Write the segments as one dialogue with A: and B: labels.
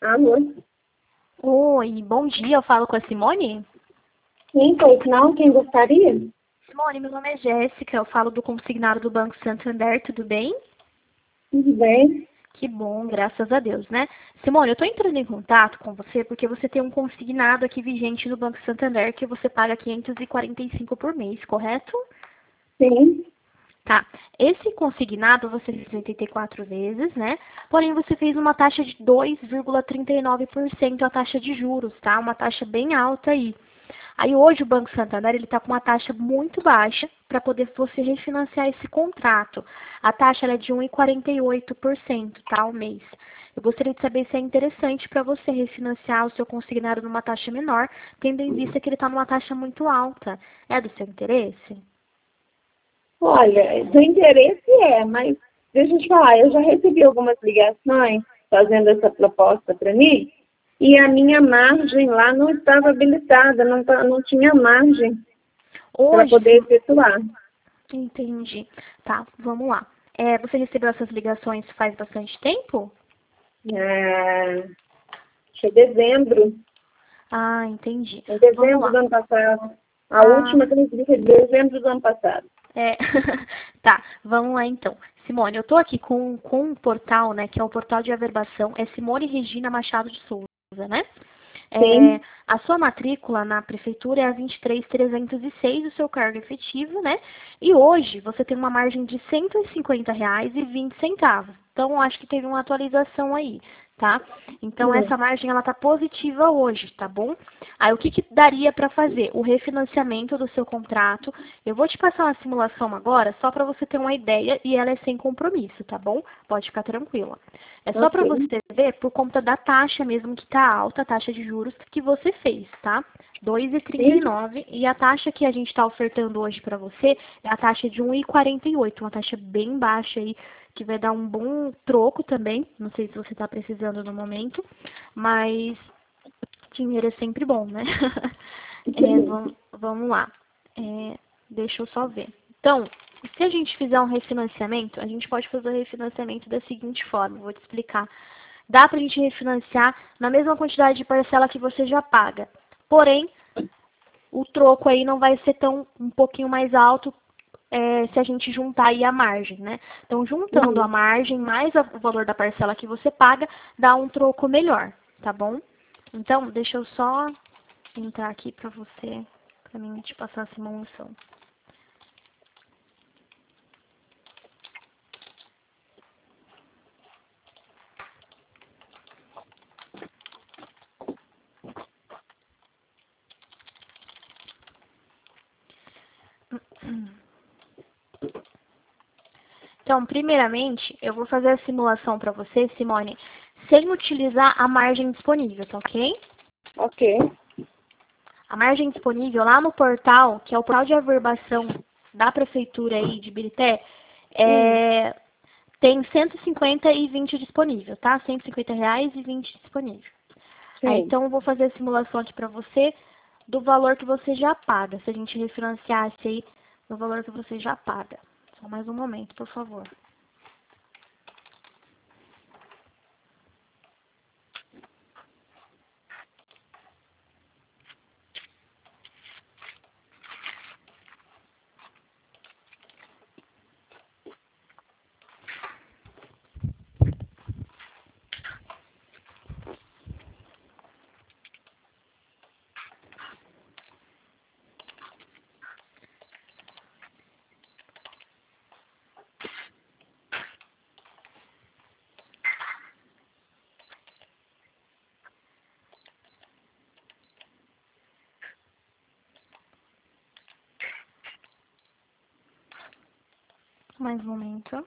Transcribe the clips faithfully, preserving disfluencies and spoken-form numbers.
A: Alô?
B: Oi, bom dia, eu falo com a Simone?
A: Sim, pois não? Quem gostaria?
B: Simone, meu nome é Jéssica, eu falo do consignado do Banco Santander, tudo bem?
A: Tudo bem?
B: Que bom, graças a Deus, né? Simone, eu estou entrando em contato com você porque você tem um consignado aqui vigente no Banco Santander que você paga quinhentos e quarenta e cinco por mês, correto?
A: Sim.
B: Tá. Esse consignado você fez oitenta e quatro vezes, né? Porém, você fez uma taxa de dois vírgula trinta e nove por cento a taxa de juros, tá? Uma taxa bem alta aí. Aí hoje o Banco Santander ele está com uma taxa muito baixa para poder você refinanciar esse contrato. A taxa ela é de um vírgula quarenta e oito por cento, tá, ao mês. Eu gostaria de saber se é interessante para você refinanciar o seu consignado numa taxa menor, tendo em vista que ele está numa taxa muito alta. É do seu interesse?
A: Olha, do interesse é, mas deixa eu te falar, eu já recebi algumas ligações fazendo essa proposta para mim e a minha margem lá não estava habilitada, não, tá- não tinha margem para
B: Hoje,
A: poder efetuar.
B: se... entendi. Tá, vamos lá. É, você recebeu essas ligações faz bastante tempo?
A: É, acho que é dezembro,
B: Ah, entendi.
A: em
B: Vamos
A: dezembro do
B: lá.
A: ano passado. A
B: Ah,
A: última que eu recebi foi em dezembro do ano passado.
B: É, tá, vamos lá então. Simone, eu tô aqui com, com um portal, né, que é o portal de averbação, é Simone Regina Machado de Souza, né? É,
A: Sim,
B: a sua matrícula na prefeitura é a vinte e três mil trezentos e seis, o seu cargo efetivo, né? E hoje você tem uma margem de cento e cinquenta reais e vinte centavos. Então, eu acho que teve uma atualização aí, tá? Então, essa
A: sim.
B: margem, ela tá positiva hoje, tá bom? Aí, o que que daria para fazer? O refinanciamento do seu contrato. Eu vou te passar uma simulação agora, só para você ter uma ideia, e ela é sem compromisso, tá bom? Pode ficar tranquila. É só para
A: Ok,
B: você ver, por conta da taxa mesmo que tá alta, a taxa de juros que você fez, tá? dois vírgula trinta e
A: sim.
B: nove e a taxa que a gente está ofertando hoje para você é a taxa de um vírgula quarenta e oito, uma taxa bem baixa aí, que vai dar um bom troco também. Não sei se você está precisando no momento, mas dinheiro é sempre bom, né? É, vamos, vamos lá. É, deixa eu só ver. Então, se a gente fizer um refinanciamento, a gente pode fazer o refinanciamento da seguinte forma, vou te explicar. Dá para a gente refinanciar na mesma quantidade de parcela que você já paga. Porém, o troco aí não vai ser tão um pouquinho mais alto é, se a gente juntar aí a margem, né? Então, juntando a
A: Uhum.
B: margem mais a- o valor da parcela que você paga, dá um troco melhor, tá bom? Então, deixa eu só entrar aqui para você, para mim te passar a simulação. Então, primeiramente, eu vou fazer a simulação para você, Simone, sem utilizar a margem disponível, tá ok?
A: Ok.
B: A margem disponível lá no portal, que é o portal de averbação da prefeitura aí de Birité,
A: Hum,
B: é, tem cento e cinquenta e vinte disponível, tá? cento e cinquenta reais e vinte disponível. Aí,
A: sim.
B: então, eu vou fazer a simulação aqui para você do valor que você já paga, se a gente refinanciasse aí no valor que você já paga. Só mais um momento, por favor. Mais um momento.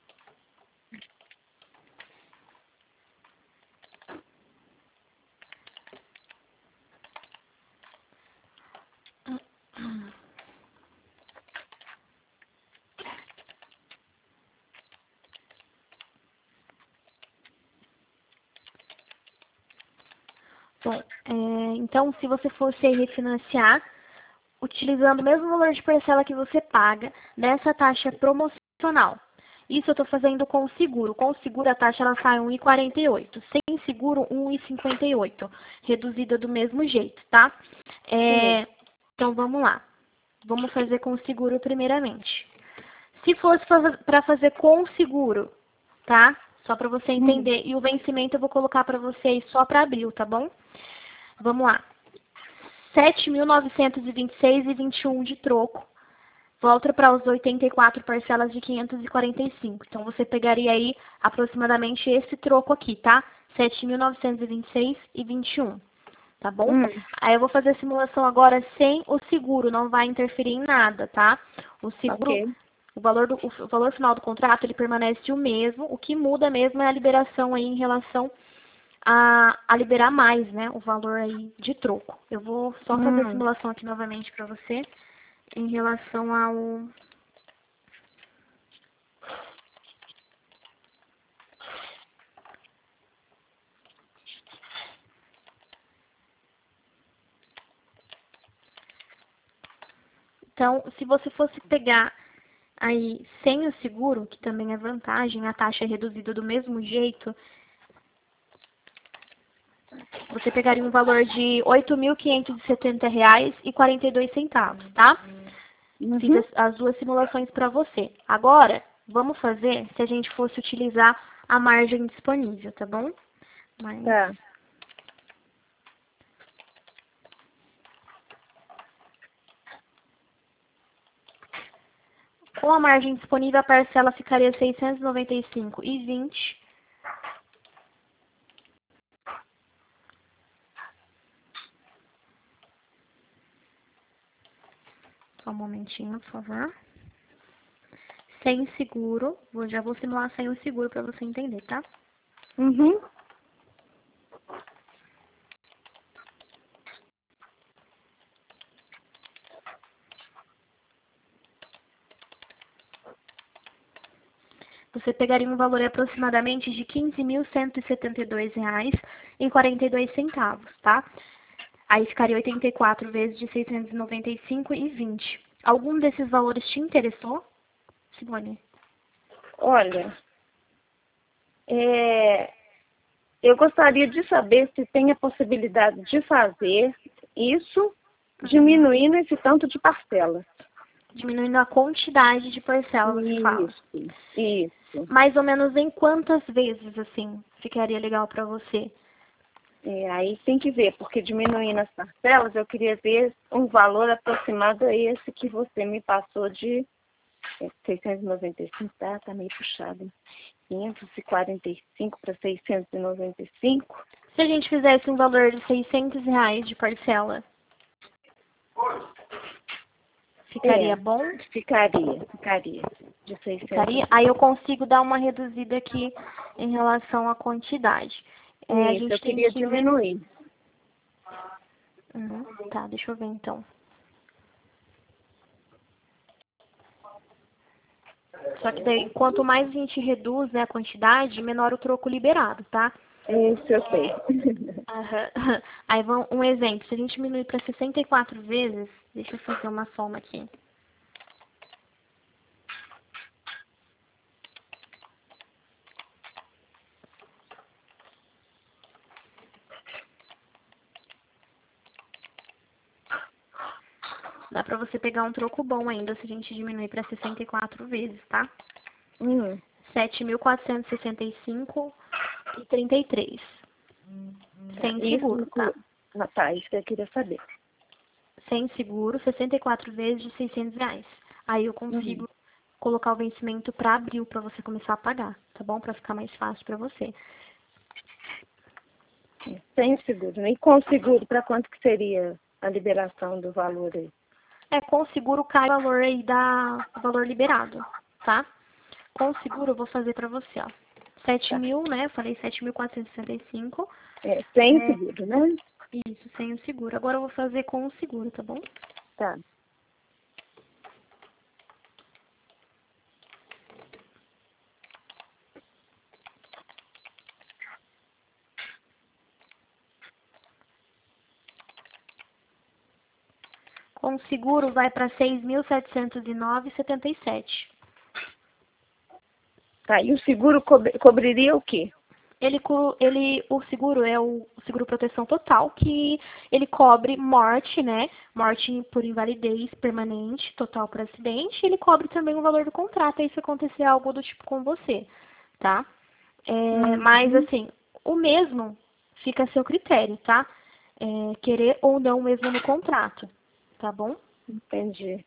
B: Bom, é, então, se você fosse aí refinanciar, utilizando o mesmo valor de parcela que você paga nessa taxa promocional. Isso eu estou fazendo com o seguro. Com o seguro, a taxa ela sai um vírgula quarenta e oito. Sem seguro, um real e cinquenta e oito centavos. Reduzida do mesmo jeito, tá? É, então, vamos lá. Vamos fazer com seguro primeiramente. Se fosse para fazer com seguro, tá? Só para você entender. E o vencimento eu vou colocar para vocês só para abril, tá bom? Vamos lá. sete mil novecentos e vinte e seis reais e vinte e um centavos de troco. Volta para os oitenta e quatro parcelas de quinhentos e quarenta e cinco. Então, você pegaria aí aproximadamente esse troco aqui, tá? sete mil novecentos e vinte e seis reais e vinte e um centavos. Tá bom?
A: Hum.
B: Aí eu vou fazer a simulação agora sem o seguro, não vai interferir em nada, tá? O seguro,
A: Ok.
B: o valor, do, o valor final do contrato, ele permanece o mesmo. O que muda mesmo é a liberação aí em relação a, a liberar mais, né? O valor aí de troco. Eu vou só fazer a
A: Hum.
B: simulação aqui novamente para você em relação ao... Então, se você fosse pegar aí sem o seguro, que também é vantagem, a taxa é reduzida do mesmo jeito, você pegaria um valor de oito mil quinhentos e setenta reais e quarenta e dois centavos, tá? Fiz
A: Uhum.
B: as, as duas simulações para você. Agora, vamos fazer se a gente fosse utilizar a margem disponível, tá bom? Mas...
A: Tá.
B: Com a margem disponível, a parcela ficaria seiscentos e noventa e cinco reais e vinte centavos. Só um momentinho, por favor. Sem seguro. Vou, já vou simular sem o seguro para você entender, tá?
A: Uhum.
B: Você pegaria um valor aproximadamente de quinze mil cento e setenta e dois reais e quarenta e dois centavos, tá? Aí ficaria oitenta e quatro vezes de seiscentos e noventa e cinco e vinte. Algum desses valores te interessou, Simone?
A: Olha, é, eu gostaria de saber se tem a possibilidade de fazer isso
B: Uhum.
A: diminuindo esse tanto de parcelas.
B: Diminuindo a quantidade de parcela, você fala.
A: Isso, isso.
B: Mais ou menos em quantas vezes, assim, ficaria legal para você?
A: É, aí tem que ver, porque diminuindo as parcelas, eu queria ver um valor aproximado a esse que você me passou de é, seiscentos e noventa e cinco, tá, tá meio puxado, hein? quinhentos e quarenta e cinco para seiscentos e noventa e cinco.
B: Se a gente fizesse um valor de seiscentos reais de parcela, ficaria
A: É,
B: bom?
A: ficaria, ficaria, de seiscentos.
B: Ficaria? Aí eu consigo dar uma reduzida aqui em relação à quantidade. É, a
A: Isso, eu
B: gente tem
A: queria
B: que ver...
A: diminuir.
B: Uhum, tá, deixa eu ver então. Só que daí, quanto mais a gente reduz, né, a quantidade, menor o troco liberado, tá?
A: Isso eu sei.
B: Aham. Aí, vamos, um exemplo, se a gente diminuir para sessenta e quatro vezes, deixa eu fazer uma soma aqui. Dá pra você pegar um troco bom ainda se a gente diminuir para sessenta e quatro vezes, tá?
A: Hum,
B: sete mil quatrocentos e sessenta e cinco reais e trinta e três centavos. Sem
A: isso,
B: seguro, tá?
A: inclu... ah, tá, isso que eu queria saber.
B: Sem seguro, sessenta e quatro vezes de seiscentos reais. Aí eu
A: Uhum.
B: consigo colocar o vencimento para abril para você começar a pagar, tá bom? Para ficar mais fácil para você.
A: Sem o seguro, né? E com o seguro, para quanto que seria a liberação do valor aí?
B: É, com o seguro cai o valor aí da o valor liberado, tá? Com o seguro eu vou fazer para você, ó. sete
A: Tá.
B: mil, né? Eu falei sete mil quatrocentos e sessenta e cinco.
A: É, sem o
B: É,
A: seguro, né?
B: isso, sem o seguro. Agora eu vou fazer com o seguro, tá bom?
A: Tá.
B: Com o seguro vai para seis mil setecentos e nove reais e setenta e sete.
A: Tá, e o seguro co cobriria o quê?
B: ele, ele, o seguro é o seguro proteção total, que ele cobre morte, né? Morte por invalidez permanente, total por acidente, e ele cobre também o valor do contrato, aí se acontecer algo do tipo com você, tá? É,
A: Uhum.
B: Mas, assim, o mesmo fica a seu critério, tá? É, querer ou não mesmo no contrato, tá bom?
A: Entendi.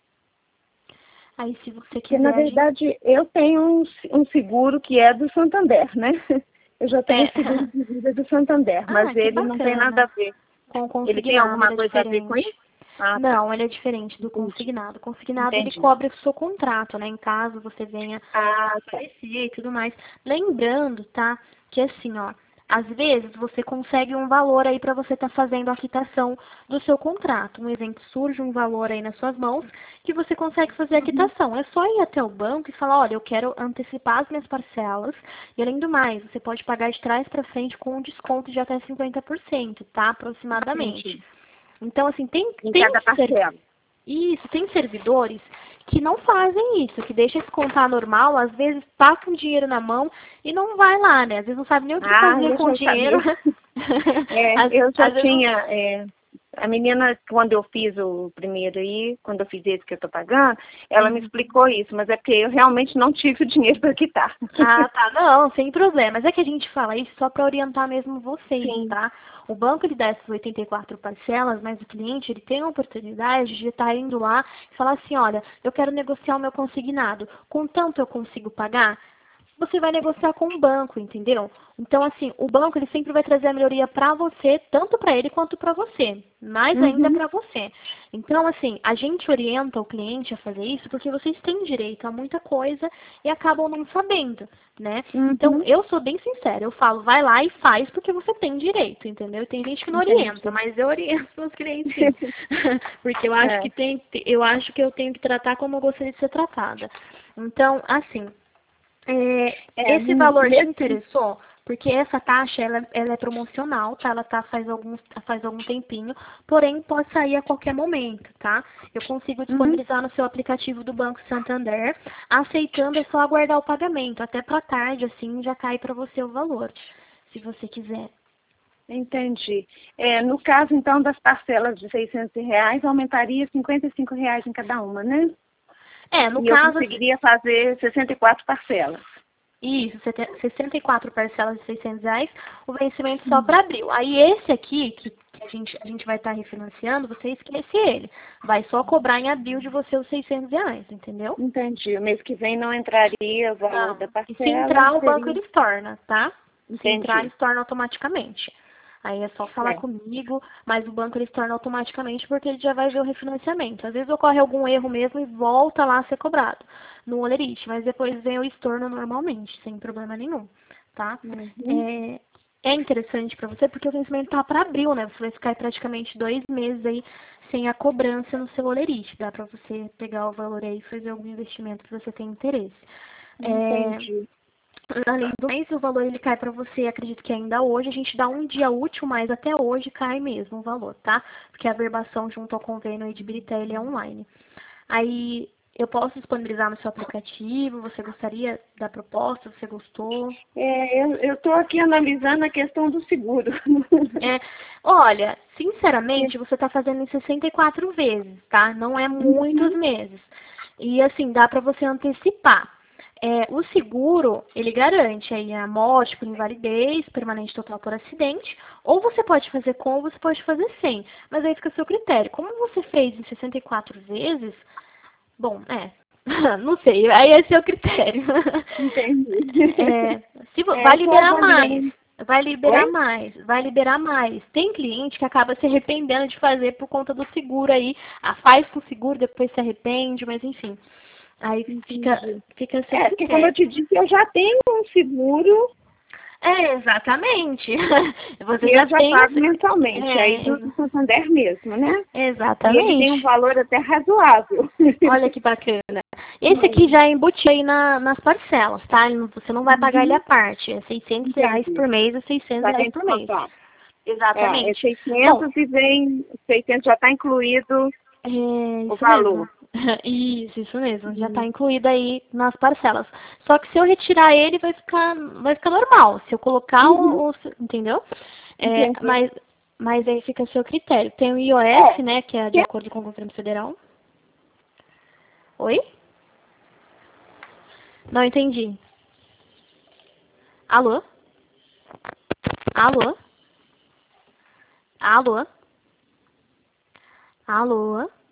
B: Aí, se você
A: Porque, na
B: quiser... a gente-
A: verdade, eu tenho um, um seguro que é do Santander, né? Eu já tenho
B: É.
A: seguro de vida do Santander, mas
B: Ah, que
A: ele não tem nada a
B: bacana.
A: ver.
B: Com o
A: Ele tem
B: consignado,
A: alguma
B: ele é
A: coisa a ver com
B: diferente.
A: isso? Ah, tá.
B: Não, ele é diferente do
A: Entendi.
B: consignado. O consignado, ele
A: Entendi.
B: cobre o seu contrato, né? Em caso você venha
A: Ah,
B: a
A: tá.
B: falecer e tudo mais. Lembrando, tá? Que assim, ó, às vezes você consegue um valor aí para você estar fazendo a quitação do seu contrato. Um exemplo, surge um valor aí nas suas mãos que você consegue fazer a quitação. É só ir até o banco e falar, olha, eu quero antecipar as minhas parcelas. E além do mais, você pode pagar de trás para frente com um desconto de até cinquenta por cento, tá? Aproximadamente.
A: Entendi.
B: Então, assim, tem,
A: Em
B: tem
A: cada
B: ser-
A: parcela.
B: isso, tem servidores que não fazem isso, que deixam descontar normal, às vezes passam dinheiro na mão e não vai lá, né? Às vezes não sabe nem o que
A: Ah,
B: fazer
A: eu
B: com o
A: já
B: dinheiro.
A: sabia. É,
B: às,
A: eu já
B: às vezes não...
A: tinha. é, a menina, quando eu fiz o primeiro aí, quando eu fiz esse que eu tô pagando, ela me
B: Uhum.
A: explicou isso, mas é porque eu realmente não tive o dinheiro para quitar.
B: Ah, tá. Não, sem problema. Mas é que a gente fala isso só para orientar mesmo vocês,
A: Sim.
B: tá? O banco ele dá essas oitenta e quatro parcelas, mas o cliente ele tem a oportunidade de estar indo lá e falar assim, olha, eu quero negociar o meu consignado. Com tanto eu consigo pagar? Você vai negociar com o banco, entendeu? Então, assim, o banco ele sempre vai trazer a melhoria para você, tanto para ele quanto para você, mais ainda
A: Uhum.
B: para você. Então, assim, a gente orienta o cliente a fazer isso porque vocês têm direito a muita coisa e acabam não sabendo, né? Então,
A: Uhum.
B: eu sou bem sincera, eu falo, vai lá e faz porque você tem direito, entendeu? E tem gente que não orienta,
A: Entendi.
B: mas eu oriento os clientes sim. Porque eu acho
A: É.
B: que tem, eu acho que eu tenho que tratar como eu gostaria de ser tratada. Então, assim, é,
A: É,
B: esse valor te
A: mesmo.
B: interessou? Porque essa taxa, ela, ela é promocional, tá? Ela tá faz algum, faz algum tempinho, porém pode sair a qualquer momento, tá? Eu consigo
A: Uhum.
B: disponibilizar no seu aplicativo do Banco Santander, aceitando é só aguardar o pagamento, até pra tarde, assim, já cai para você o valor, se você quiser.
A: Entendi. É, no caso, então, das parcelas de seiscentos reais, aumentaria cinquenta e cinco reais em cada uma, né?
B: É, no
A: E eu
B: caso, assim,
A: conseguiria fazer sessenta e quatro parcelas.
B: isso, sete- sessenta e quatro parcelas de seiscentos reais, o vencimento só para abril. Aí esse aqui, que, que a, gente, a gente vai estar refinanciando, você esquece ele. Vai só cobrar em abril de você os seiscentos reais, entendeu?
A: Entendi. O mês que vem não entraria o valor
B: Não.
A: da
B: E se
A: parcela,
B: entrar, o banco
A: seria...
B: ele torna, tá? Se entrar,
A: Entendi.
B: ele torna automaticamente. Aí é só falar
A: É.
B: comigo, mas o banco ele torna automaticamente porque ele já vai ver o refinanciamento. Às vezes ocorre algum erro mesmo e volta lá a ser cobrado no Olerite, mas depois vem o estorno normalmente, sem problema nenhum, tá?
A: Uhum.
B: É, é interessante para você porque o vencimento tá para abril, né? Você vai ficar aí praticamente dois meses aí sem a cobrança no seu Olerite. Dá para você pegar o valor aí e fazer algum investimento que você tem interesse. É,
A: Entendi.
B: além do mês, o valor ele cai para você, acredito que ainda hoje, a gente dá um dia útil, mas até hoje cai mesmo o valor, tá? Porque a verbação junto ao convênio aí de Birité, ele é online. Aí, eu posso disponibilizar no seu aplicativo, você gostaria da proposta, você gostou?
A: É, eu estou aqui analisando a questão do seguro.
B: É, olha, sinceramente, você está fazendo em sessenta e quatro vezes, tá? Não é muitos
A: Uhum.
B: meses. E assim, dá para você antecipar. É, o seguro, ele garante aí a morte por invalidez, permanente total por acidente, ou você pode fazer com, ou você pode fazer sem. Mas aí fica a seu critério. Como você fez em sessenta e quatro vezes, bom, é, não sei, aí é seu critério.
A: Entendi.
B: É, se, vo-
A: É,
B: vai
A: eu estou
B: liberar mais,
A: avaliando.
B: vai liberar
A: Oi?
B: mais, vai liberar mais. Tem cliente que acaba se arrependendo de fazer por conta do seguro aí. Ah, faz com o seguro, depois se arrepende, mas enfim. Aí fica,
A: Entendi.
B: fica a seu
A: É, porque como eu
B: critério.
A: te disse, eu já tenho um seguro
B: É, exatamente.
A: que
B: Você já
A: eu já
B: tem.
A: pago mensalmente, aí
B: É,
A: do,
B: exa-
A: do Santander mesmo, né? E ele tem um
B: exatamente.
A: valor até razoável.
B: Olha que bacana. Esse aqui já é embutido aí na, nas parcelas, tá? Ele não- Você não vai pagar ele
A: Uhum.
B: à parte. É seiscentos reais
A: Entendi.
B: por mês, é seiscentos
A: Já
B: reais
A: tem
B: por mês.
A: descontado. É, é
B: Exatamente. Bom,
A: seiscentos e vem, seiscentos já está incluído
B: É,
A: o
B: isso
A: valor.
B: mesmo. Isso, isso mesmo. Já está
A: Uhum.
B: incluído aí nas parcelas. Só que se eu retirar ele, vai ficar, vai ficar normal. Se eu colocar
A: Uhum.
B: o, o- entendeu? É,
A: Entendi.
B: mas, mas aí fica a seu critério. Tem o I O
A: É.
B: F, né, que é de
A: que-
B: acordo com o governo federal. Oi? Não entendi. Alô? Alô? Alô? Alô?